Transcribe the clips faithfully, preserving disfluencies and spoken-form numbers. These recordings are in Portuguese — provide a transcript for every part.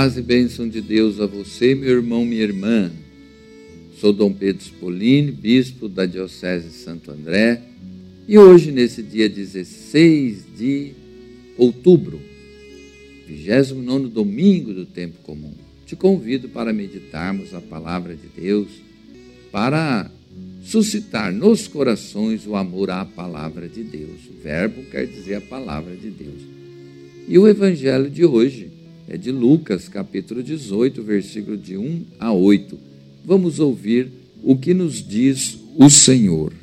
Paz e bênção de Deus a você, meu irmão, minha irmã. Sou Dom Pedro Spolini, bispo da Diocese de Santo André, e hoje, nesse dia dezesseis de outubro, vigésimo nono domingo do tempo comum, te convido para meditarmos a palavra de Deus, para suscitar nos corações o amor à palavra de Deus. O verbo quer dizer a palavra de Deus. E o evangelho de hoje é de Lucas, capítulo dezoito, versículo de um a oito. Vamos ouvir o que nos diz o Senhor.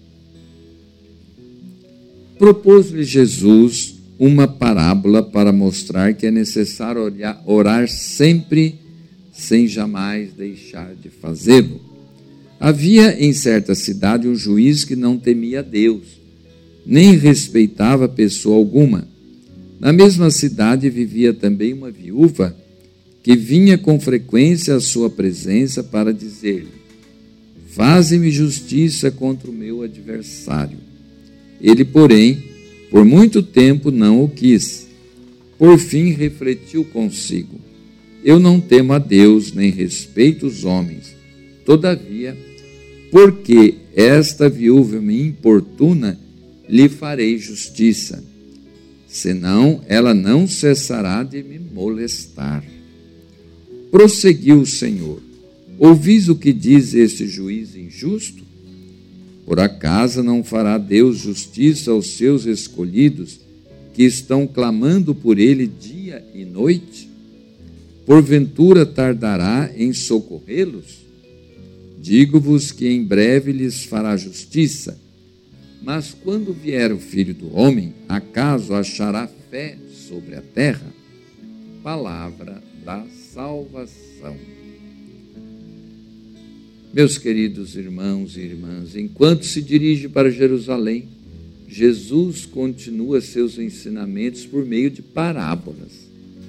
Propôs-lhe Jesus uma parábola para mostrar que é necessário orar sempre, sem jamais deixar de fazê-lo. Havia em certa cidade um juiz que não temia a Deus, nem respeitava pessoa alguma. Na mesma cidade vivia também uma viúva que vinha com frequência à sua presença para dizer-lhe: faze-me justiça contra o meu adversário. Ele, porém, por muito tempo não o quis. Por fim, refletiu consigo: eu não temo a Deus, nem respeito os homens. Todavia, porque esta viúva me importuna, lhe farei justiça. Senão ela não cessará de me molestar. Prosseguiu o Senhor: ouvis o que diz este juiz injusto? Por acaso não fará Deus justiça aos seus escolhidos, que estão clamando por ele dia e noite? Porventura tardará em socorrê-los? Digo-vos que em breve lhes fará justiça. Mas quando vier o Filho do Homem, acaso achará fé sobre a terra? Palavra da salvação. Meus queridos irmãos e irmãs, enquanto se dirige para Jerusalém, Jesus continua seus ensinamentos por meio de parábolas.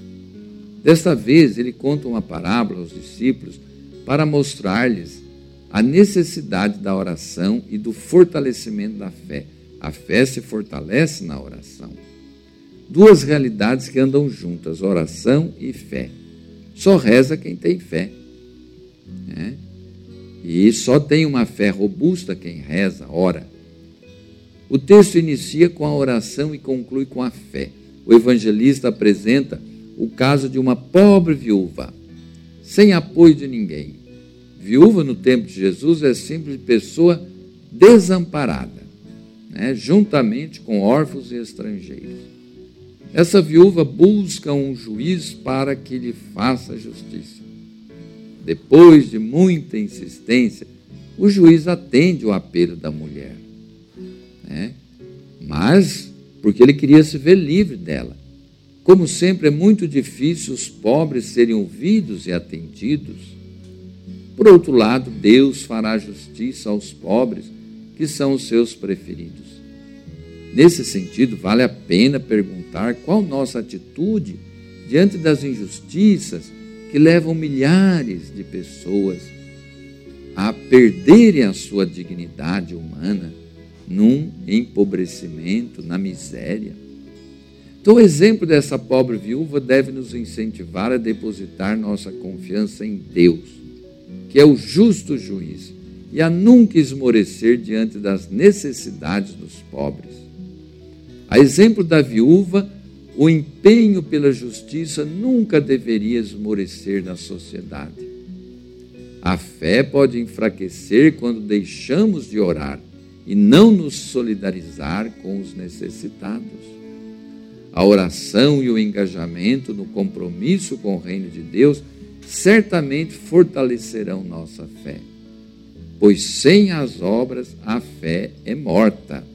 Desta vez, ele conta uma parábola aos discípulos para mostrar-lhes a necessidade da oração e do fortalecimento da fé. A fé se fortalece na oração. Duas realidades que andam juntas, oração e fé. Só reza quem tem fé, né? E só tem uma fé robusta quem reza, ora. O texto inicia com a oração e conclui com a fé. O evangelista apresenta o caso de uma pobre viúva, sem apoio de ninguém. Viúva no tempo de Jesus é simples pessoa desamparada, né? Juntamente com órfãos e estrangeiros. Essa viúva busca um juiz para que lhe faça justiça. Depois de muita insistência, o juiz atende o apelo da mulher, né? Mas porque ele queria se ver livre dela. Como sempre, é muito difícil os pobres serem ouvidos e atendidos. Por outro lado, Deus fará justiça aos pobres, que são os seus preferidos. Nesse sentido, vale a pena perguntar qual nossa atitude diante das injustiças que levam milhares de pessoas a perderem a sua dignidade humana num empobrecimento, na miséria. Então, o exemplo dessa pobre viúva deve nos incentivar a depositar nossa confiança em Deus, que é o justo juiz, e a nunca esmorecer diante das necessidades dos pobres. A exemplo da viúva, o empenho pela justiça nunca deveria esmorecer na sociedade. A fé pode enfraquecer quando deixamos de orar e não nos solidarizar com os necessitados. A oração e o engajamento no compromisso com o reino de Deus certamente fortalecerão nossa fé, pois sem as obras a fé é morta.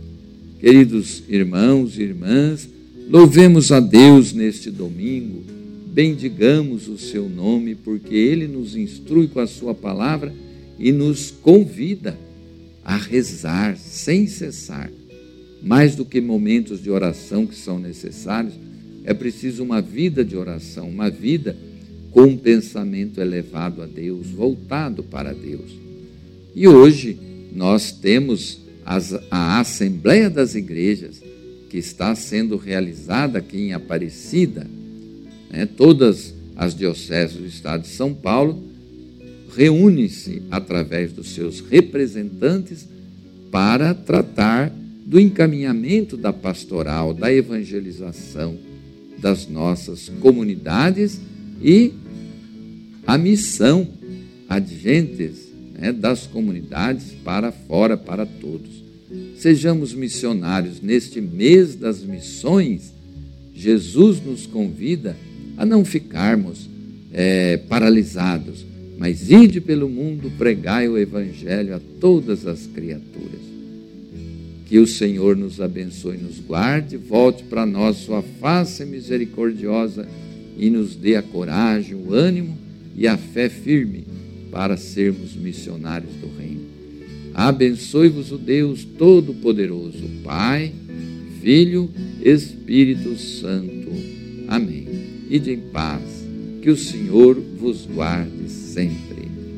Queridos irmãos e irmãs, louvemos a Deus neste domingo, bendigamos o seu nome, porque ele nos instrui com a sua palavra e nos convida a rezar sem cessar. Mais do que momentos de oração que são necessários, é preciso uma vida de oração, uma vida com um pensamento elevado a Deus, voltado para Deus. E hoje nós temos as, a Assembleia das Igrejas, que está sendo realizada aqui em Aparecida, né? Todas as dioceses do estado de São Paulo reúnem-se através dos seus representantes para tratar do encaminhamento da pastoral, da evangelização das nossas comunidades e a missão adventes, né, das comunidades para fora, para todos. Sejamos missionários neste mês das missões. Jesus nos convida a não ficarmos é, paralisados, mas ide pelo mundo, pregai o evangelho a todas as criaturas. Que o Senhor nos abençoe e nos guarde, volte para nós sua face misericordiosa e nos dê a coragem, o ânimo e a fé firme para sermos missionários do reino. Abençoe-vos o Deus Todo-Poderoso, Pai, Filho, Espírito Santo. Amém. Ide em paz, que o Senhor vos guarde sempre.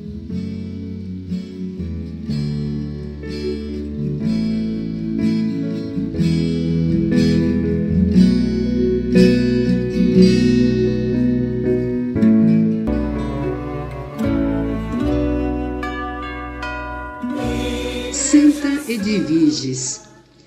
Santa Edviges.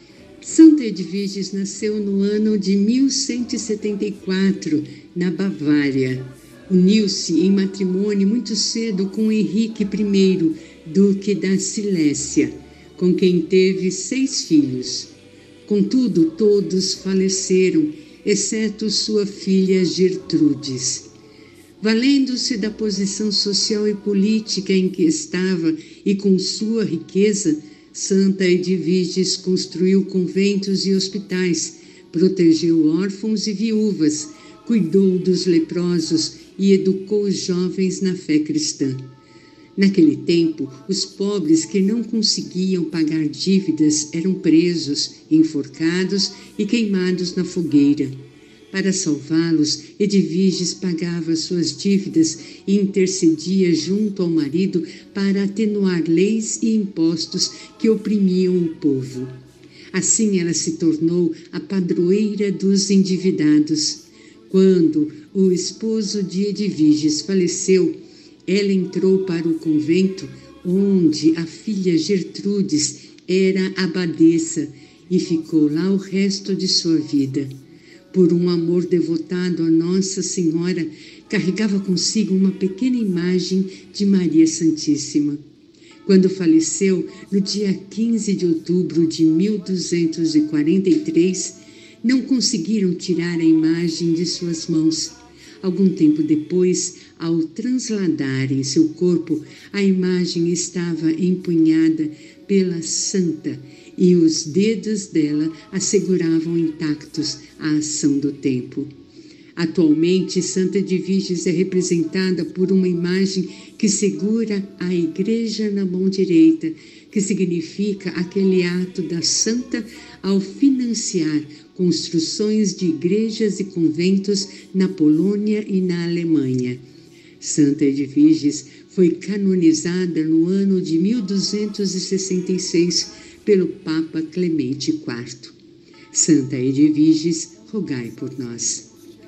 Santa Edviges nasceu no ano de mil cento e setenta e quatro, na Bavária. Uniu-se em matrimônio muito cedo com Henrique I, duque da Silésia, com quem teve seis filhos. Contudo, todos faleceram, exceto sua filha Gertrudes. Valendo-se da posição social e política em que estava e com sua riqueza, Santa Edviges construiu conventos e hospitais, protegeu órfãos e viúvas, cuidou dos leprosos e educou os jovens na fé cristã. Naquele tempo, os pobres que não conseguiam pagar dívidas eram presos, enforcados e queimados na fogueira. Para salvá-los, Edviges pagava suas dívidas e intercedia junto ao marido para atenuar leis e impostos que oprimiam o povo. Assim ela se tornou a padroeira dos endividados. Quando o esposo de Edviges faleceu, ela entrou para o convento, onde a filha Gertrudes era abadesa, e ficou lá o resto de sua vida. Por um amor devotado a Nossa Senhora, carregava consigo uma pequena imagem de Maria Santíssima. Quando faleceu, no dia quinze de outubro de mil duzentos e quarenta e três, não conseguiram tirar a imagem de suas mãos. Algum tempo depois, ao transladarem seu corpo, a imagem estava empunhada pela santa e os dedos dela asseguravam intactos a ação do tempo. Atualmente, Santa Edviges é representada por uma imagem que segura a igreja na mão direita, que significa aquele ato da santa ao financiar construções de igrejas e conventos na Polônia e na Alemanha. Santa Edviges foi canonizada no ano de mil duzentos e sessenta e seis pelo Papa Clemente quarto. Santa Edviges, rogai por nós.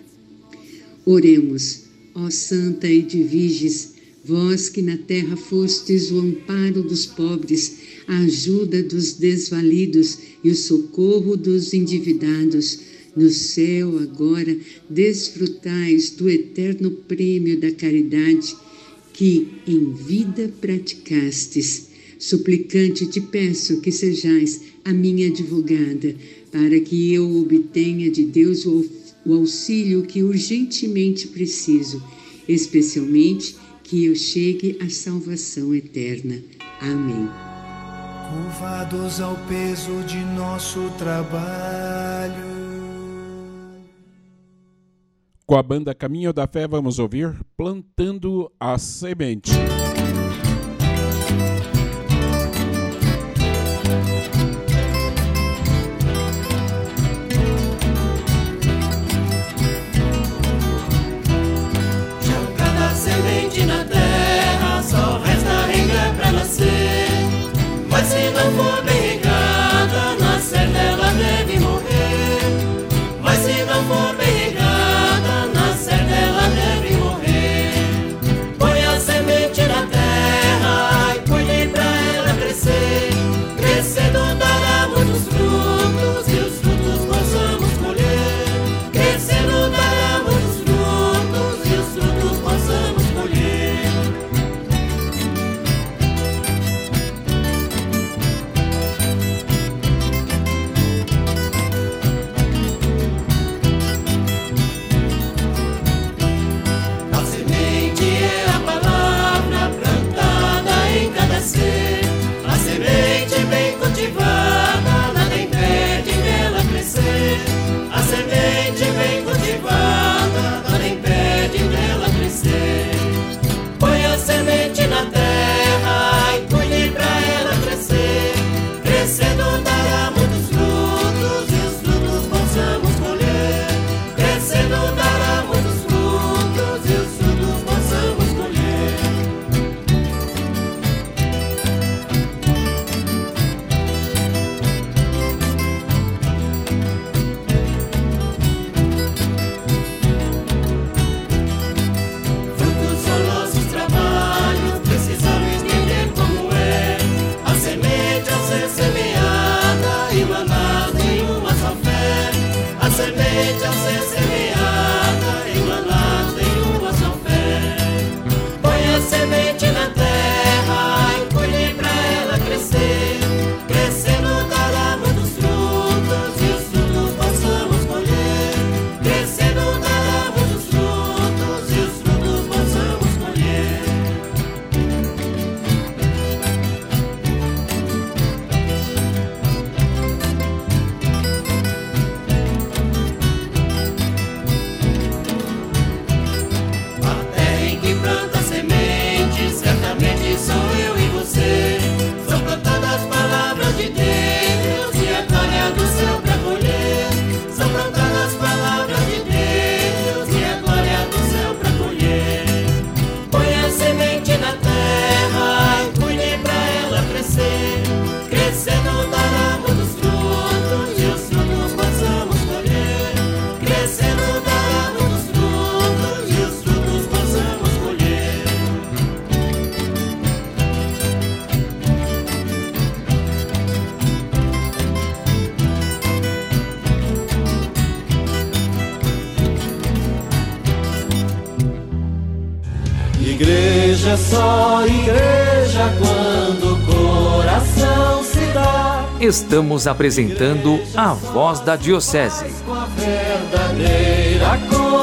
Oremos, ó Santa Edviges, vós que na terra fostes o amparo dos pobres, a ajuda dos desvalidos e o socorro dos endividados, no céu agora desfrutais do eterno prêmio da caridade que em vida praticastes. Suplicante, te peço que sejais a minha advogada, para que eu obtenha de Deus o auxílio que urgentemente preciso, especialmente que eu chegue à salvação eterna. Amém. Curvados ao peso de nosso trabalho. Com a banda Caminho da Fé, vamos ouvir Plantando a Semente. Jogada a semente na terra, só resta regar pra nascer. Mas se não for bem regada, na certa ela deve morrer. Mas se não for bem regada, na certa ela deve morrer. igreja, só igreja quando o coração se dá. Estamos apresentando a Voz da Diocese. Com a verdadeira cor.